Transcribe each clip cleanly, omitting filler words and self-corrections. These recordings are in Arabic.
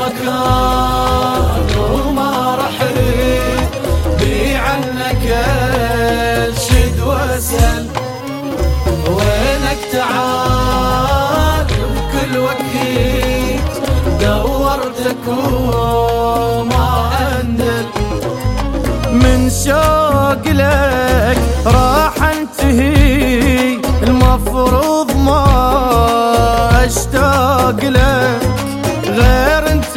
المكان وما رحيت بي عنك الشد واسأل وينك تعال بكل وقت دورتك وما أندل من شوق لك راح انتهي المفروض ما اشتاق لك غير انت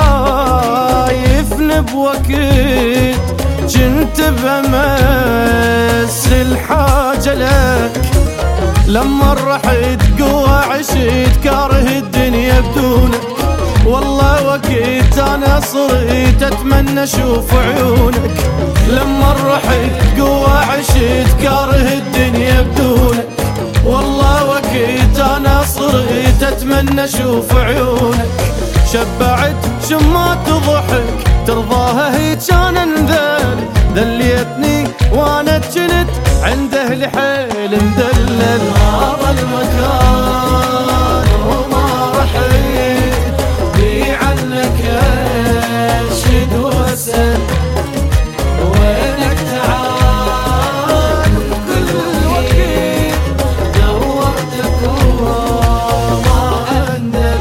عايفني بوقت جنت بمس الحاجة لك لما رحت قوة عشت كاره الدنيا بدونك والله وقت انا صرت اتمنى اشوف عيونك لما رحت قوة عشت كاره الدنيا بدونك والله وقت انا صرت اتمنى اشوف عيونك شبعت شمات ضحك ترضاها هي كان انذل ذليتني وانا جنت عند اهل حيل مدلل هذا المكان وما رحيت بي عنك اشهد واسأل وينك تعال كل وقت دورتك وما أندل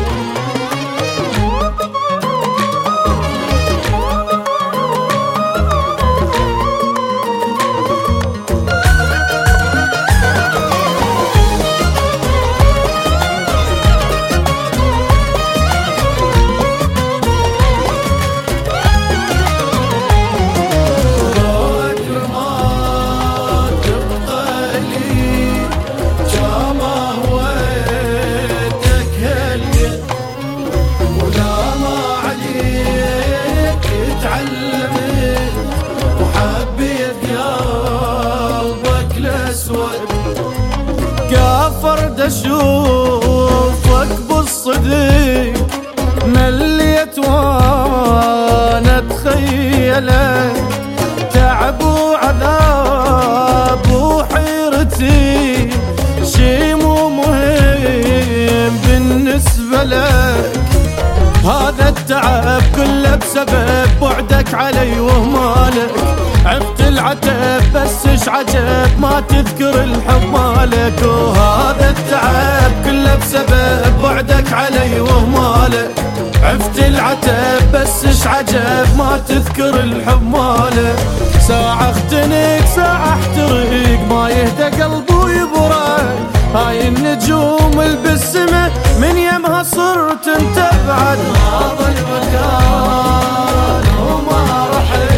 كافرد اشوفك بالصديق مليت وانا اتخيلك تعب وعذاب وحيرتي شي مو مهم بالنسبة لك هذا التعب كله بسبب بعدك علي وهمالك عفت العتب بس ايش عجب ما تذكر الحب مالك وهذا التعب كله بسبب بعدك علي وهمالك عفت العتب بس ايش عجب ما تذكر الحب مالك ساعة اختنق ساعة احترق ما يهدى قلبي ويبرد هاي النجوم البسمة من يمها صرت انت بعد هذا المكان وما رحت